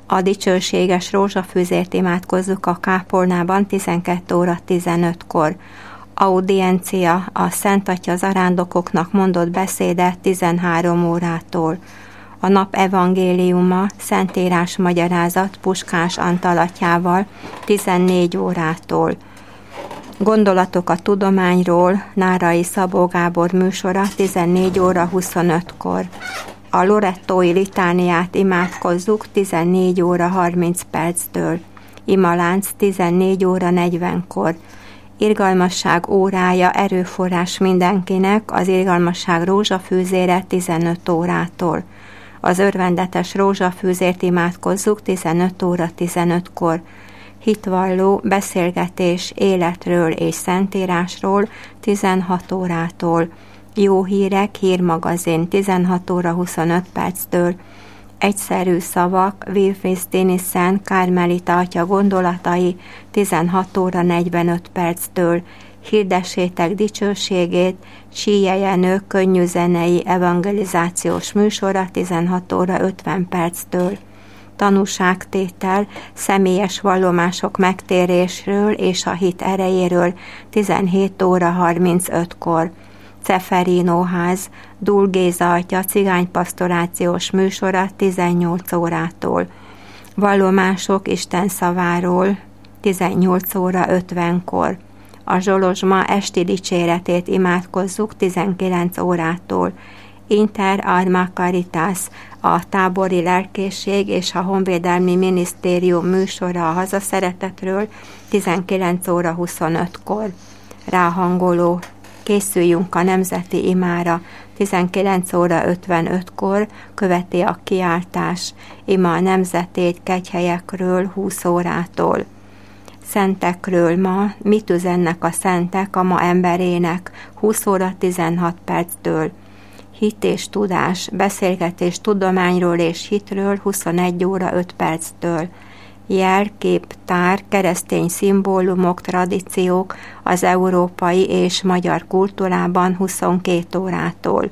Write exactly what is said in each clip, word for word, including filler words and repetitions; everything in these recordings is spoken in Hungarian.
A dicsőséges rózsafűzért imádkozzuk a kápolnában tizenkét óra tizenötkor. Audiencia, a Szent Atya zarándokoknak mondott beszéde tizenhárom órától. A nap evangéliuma, Szentírás magyarázat Puskás Antal atyával tizennégy órától. Gondolatok a tudományról, Nárai Szabó Gábor műsora tizennégy óra huszonötkor. A Lorettói litániát imádkozzuk tizennégy óra harminc perctől. Imalánc tizennégy óra negyvenkor. Irgalmasság órája, erőforrás mindenkinek, az irgalmasság rózsafűzére tizenöt órától. Az örvendetes rózsafűzért imádkozzuk tizenöt óra tizenötkor. Hitvalló beszélgetés életről és szentírásról tizenhat órától. Jó hírek, hírmagazin tizenhat óra huszonöt perctől. Egyszerű szavak, Wilfrid Stinnisen, Kármelita atya gondolatai tizenhat óra negyvenöt perctől. Hirdessétek dicsőségét, Síje Jenő könnyű zenei evangelizációs műsora tizenhat óra ötven perctől. Tanúságtétel, személyes vallomások megtérésről és a hit erejéről tizenhét óra harmincötkor. Ceferino-ház, Dúl Géza atya cigánypastorációs műsora tizennyolc órától. Vallomások Isten szaváról tizennyolc óra ötvenkor. A Zsolozsma esti dicséretét imádkozzuk tizenkilenc órától. Inter Arma Caritas, a tábori lelkészség és a honvédelmi minisztérium műsora a hazaszeretetről tizenkilenc óra huszonötkor. Ráhangoló, készüljünk a nemzeti imára, tizenkilenc óra ötvenötkor követi a kiáltás, ima a nemzetét kegyhelyekről húsz órától. Szentekről ma, mit üzennek a szentek a ma emberének, húsz óra tizenhat perctől. Hit és tudás, beszélgetés tudományról és hitről huszonegy óra öt perctől. Jel, kép, tár, keresztény szimbólumok, tradíciók az európai és magyar kultúrában huszonkét órától.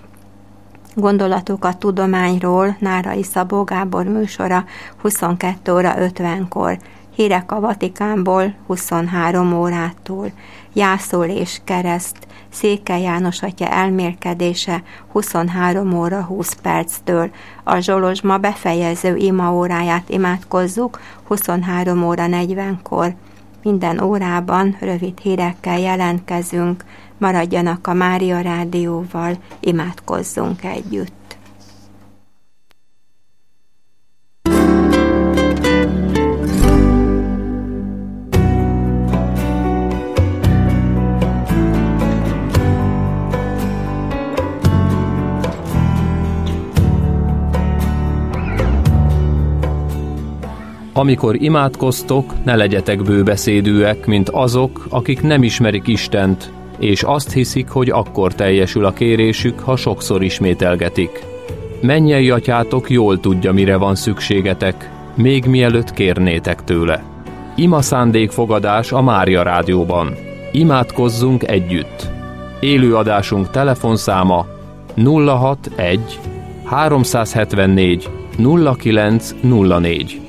Gondolatok a tudományról, Nárai Szabó Gábor műsora huszonkettő óra ötvenkor. Hírek a Vatikánból huszonhárom órától. Jászol és kereszt, Székely János atya elmélkedése huszonhárom óra húsz perctől. A Zsolozsma befejező imaóráját imádkozzuk huszonhárom óra negyvenkor. Minden órában rövid hírekkel jelentkezünk, maradjanak a Mária Rádióval, imádkozzunk együtt. Amikor imádkoztok, ne legyetek bőbeszédűek, mint azok, akik nem ismerik Istent, és azt hiszik, hogy akkor teljesül a kérésük, ha sokszor ismételgetik. Mennyei atyátok jól tudja, mire van szükségetek, még mielőtt kérnétek tőle. Ima szándékfogadás a Mária Rádióban. Imádkozzunk együtt. Élőadásunk telefonszáma nulla hatvanegy háromszázhetvennégy nulla kilenc nulla négy.